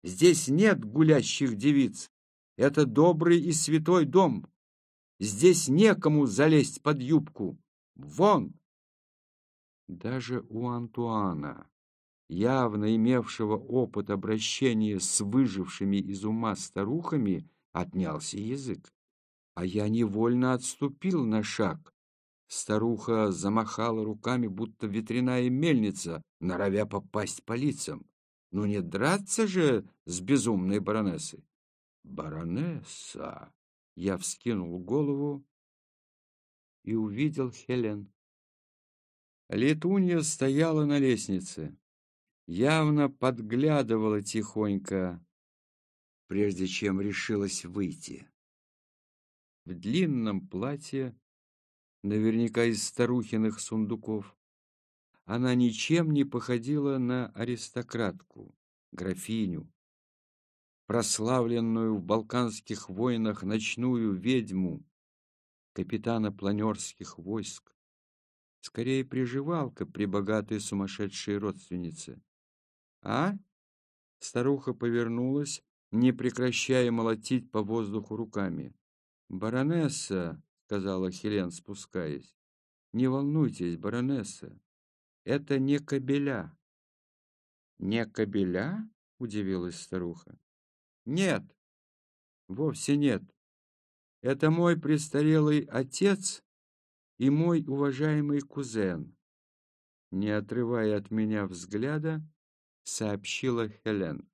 Здесь нет гулящих девиц. Это добрый и святой дом. Здесь некому залезть под юбку. Вон!» Даже у Антуана, явно имевшего опыт обращения с выжившими из ума старухами, отнялся язык. А я невольно отступил на шаг. Старуха замахала руками, будто ветряная мельница, норовя попасть по лицам. Ну не драться же с безумной баронессой. «Баронесса!» Я вскинул голову и увидел Хелен. Летунья стояла на лестнице, явно подглядывала тихонько, прежде чем решилась выйти. В длинном платье, наверняка из старухиных сундуков, она ничем не походила на аристократку, графиню, прославленную в балканских войнах ночную ведьму, капитана планерских войск. Скорее, приживалка при богатой сумасшедшей родственнице. «А?» Старуха повернулась, не прекращая молотить по воздуху руками. «Баронесса», — сказала Хелен, спускаясь, — «не волнуйтесь, баронесса, это не кобеля». «Не кобеля?» — удивилась старуха. «Нет, вовсе нет. Это мой престарелый отец и мой уважаемый кузен», — не отрывая от меня взгляда, сообщила Хелен.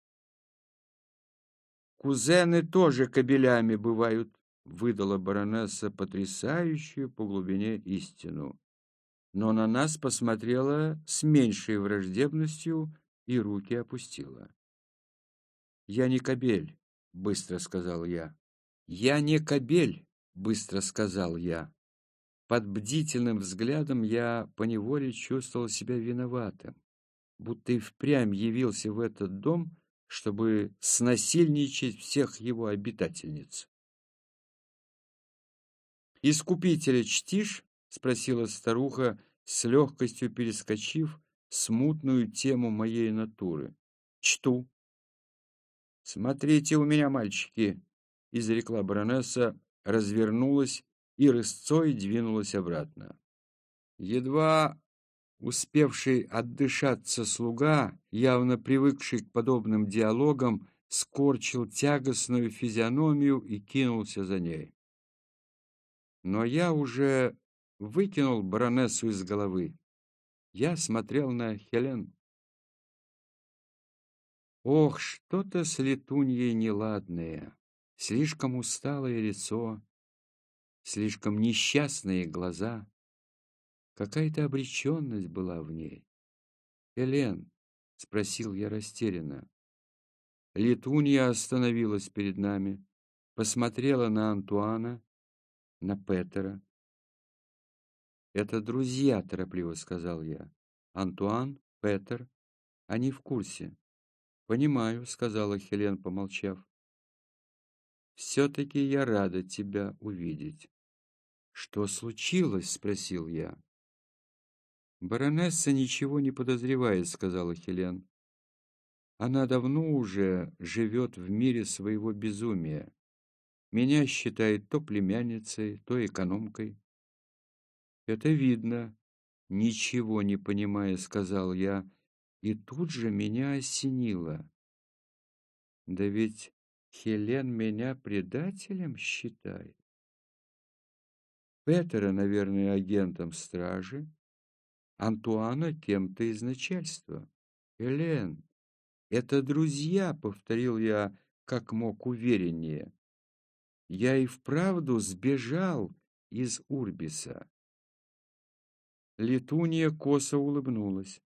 «Кузены тоже кобелями бывают», — выдала баронесса потрясающую по глубине истину. Но на нас посмотрела с меньшей враждебностью и руки опустила. «Я не кобель», — быстро сказал я. «Я не кобель», — быстро сказал я. Под бдительным взглядом я поневоле чувствовал себя виноватым, будто и впрямь явился в этот дом, чтобы снасильничать всех его обитательниц. «Искупителя чтишь?» — спросила старуха, с легкостью перескочив смутную тему моей натуры. «Чту». «Смотрите у меня, мальчики!» — изрекла баронесса, развернулась и рысцой двинулась обратно. Едва успевший отдышаться слуга, явно привыкший к подобным диалогам, скорчил тягостную физиономию и кинулся за ней. Но я уже выкинул баронессу из головы. Я смотрел на Хелен. Ох, что-то с Летуньей неладное. Слишком усталое лицо, слишком несчастные глаза. Какая-то обреченность была в ней. «Хелен», — спросил я растерянно. Летунья остановилась перед нами, посмотрела на Антуана, на Петера. «Это друзья», — торопливо сказал я. «Антуан, Петер, они в курсе». «Понимаю», — сказала Хелен, помолчав. «Все-таки я рада тебя увидеть». «Что случилось?» — спросил я. «Баронесса ничего не подозревает», — сказала Хелен. «Она давно уже живет в мире своего безумия. Меня считает то племянницей, то экономкой». «Это видно», — ничего не понимая, сказал я, и тут же меня осенило. «Да ведь Хелен меня предателем считает. Петера, наверное, агентом стражи, Антуана кем-то из начальства. Хелен, это друзья», — повторил я как мог увереннее. «Я и вправду сбежал из Урбиса». Летунья косо улыбнулась.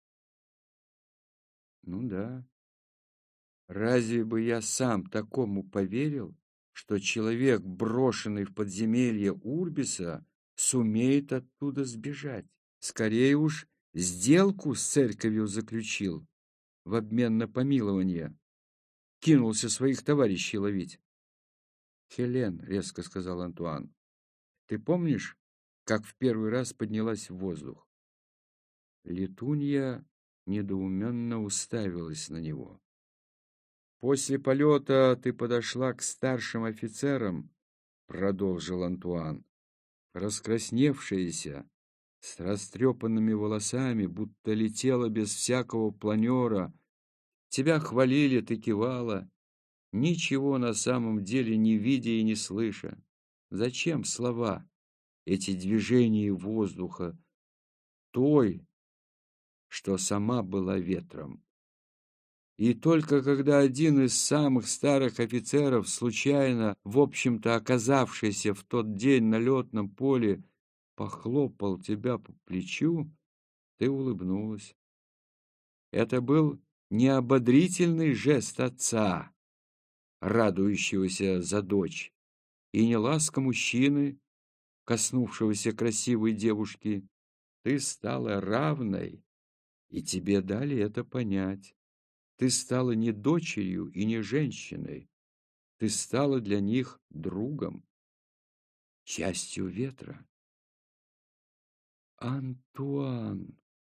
«Ну да. Разве бы я сам такому поверил, что человек, брошенный в подземелье Урбиса, сумеет оттуда сбежать? Скорее уж сделку с церковью заключил в обмен на помилование. Кинулся своих товарищей ловить». «Хелен», — резко сказал Антуан, — «ты помнишь, как в первый раз поднялась в воздух?» Летунья недоуменно уставилась на него. После полета ты подошла к старшим офицерам, продолжил Антуан, раскрасневшаяся, с растрепанными волосами, будто летела без всякого планера. Тебя хвалили, ты кивала, ничего на самом деле не видя и не слыша. Зачем слова, эти движения воздуха, той, что сама была ветром? И только когда один из самых старых офицеров, случайно, в общем-то, оказавшийся в тот день на летном поле, похлопал тебя по плечу, ты улыбнулась. Это был не ободрительный жест отца, радующегося за дочь, и не ласка мужчины, коснувшегося красивой девушки. Ты стала равной, и тебе дали это понять. Ты стала не дочерью и не женщиной. Ты стала для них другом, частью ветра. «Антуан»,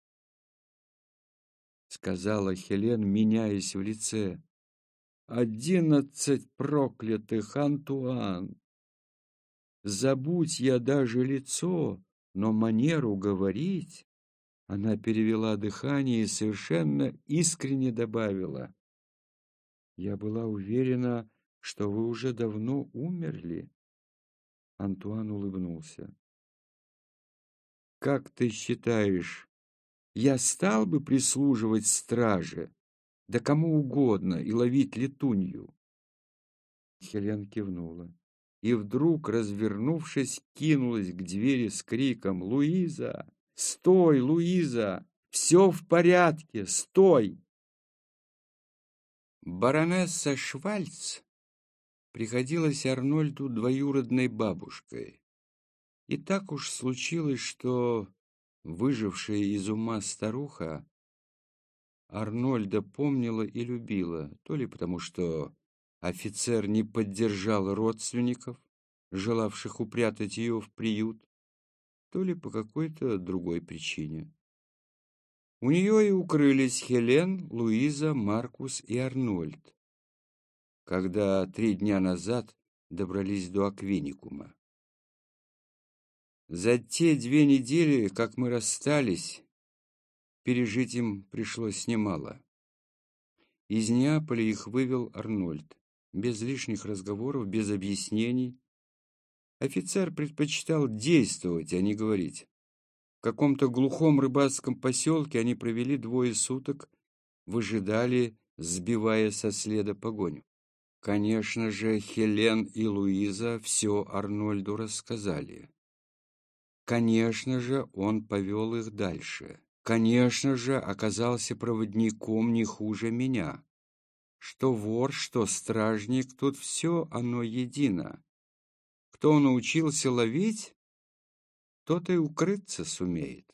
— сказала Хелен, меняясь в лице, — 11 проклятых, Антуан! Забудь я даже лицо, но манеру говорить. Она перевела дыхание и совершенно искренне добавила: я была уверена, что вы уже давно умерли. Антуан улыбнулся. Как ты считаешь, я стал бы прислуживать страже, да кому угодно, и ловить летунью? Хелен кивнула и вдруг, развернувшись, кинулась к двери с криком: «Луиза! Стой, Луиза! Все в порядке! Стой!» Баронесса Швальц приходилась Арнольду двоюродной бабушкой. И так уж случилось, что выжившая из ума старуха Арнольда помнила и любила, то ли потому, что офицер не поддержал родственников, желавших упрятать ее в приют, то ли по какой-то другой причине. У нее и укрылись Хелен, Луиза, Маркус и Арнольд, когда 3 дня назад добрались до Аквиникума. За те 2 недели, как мы расстались, пережить им пришлось немало. Из Неаполя их вывел Арнольд. Без лишних разговоров, без объяснений. Офицер предпочитал действовать, а не говорить. В каком-то глухом рыбацком поселке они провели 2 суток, выжидали, сбивая со следа погоню. Конечно же, Хелен и Луиза все Арнольду рассказали. Конечно же, он повел их дальше. Конечно же, оказался проводником не хуже меня. Что вор, что стражник, тут все оно едино. Кто научился ловить, тот и укрыться сумеет.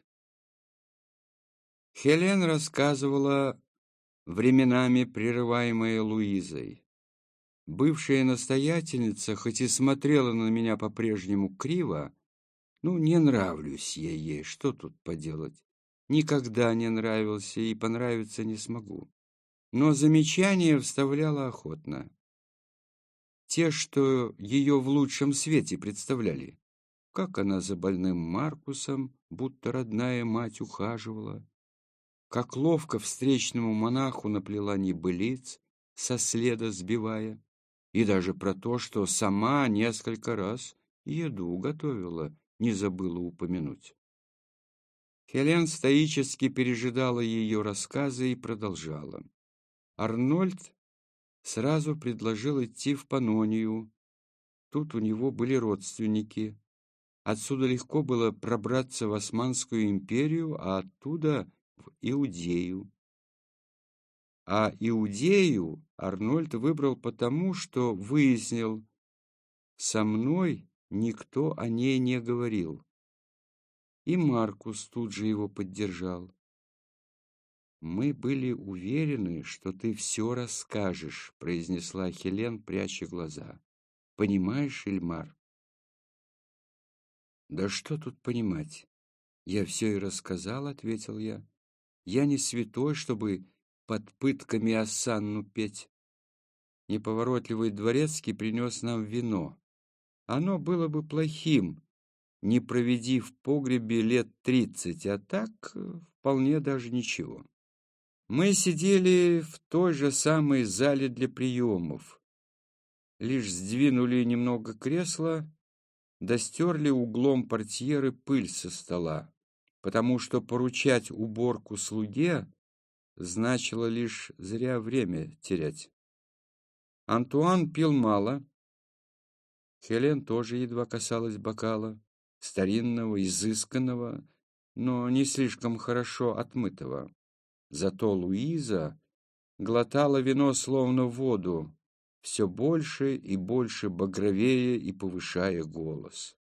Хелен рассказывала, временами прерываемая Луизой. Бывшая настоятельница, хоть и смотрела на меня по-прежнему криво, не нравлюсь я ей, что тут поделать. Никогда не нравился и понравиться не смогу. Но замечания вставляла охотно. Те, что ее в лучшем свете представляли. Как она за больным Маркусом, будто родная мать, ухаживала. Как ловко встречному монаху наплела небылиц, со следа сбивая. И даже про то, что сама несколько раз еду готовила, не забыла упомянуть. Хелен стоически пережидала ее рассказы и продолжала. Арнольд сразу предложил идти в Панонию. Тут у него были родственники. Отсюда легко было пробраться в Османскую империю, а оттуда в Иудею. А Иудею Арнольд выбрал потому, что выяснил, со мной никто о ней не говорил. И Маркус тут же его поддержал. «Мы были уверены, что ты все расскажешь», — произнесла Хелен, пряча глаза. «Понимаешь, Эльмар?» «Да что тут понимать? Я все и рассказал», — ответил я. «Я не святой, чтобы под пытками осанну петь. Неповоротливый дворецкий принес нам вино. Оно было бы плохим, не проведи в погребе лет 30, а так вполне даже ничего. Мы сидели в той же самой зале для приемов. Лишь сдвинули немного кресла, достерли углом портьеры пыль со стола, потому что поручать уборку слуге значило лишь зря время терять. Антуан пил мало, Хелен тоже едва касалась бокала, старинного, изысканного, но не слишком хорошо отмытого. Зато Луиза глотала вино словно воду, все больше и больше багровее и повышая голос.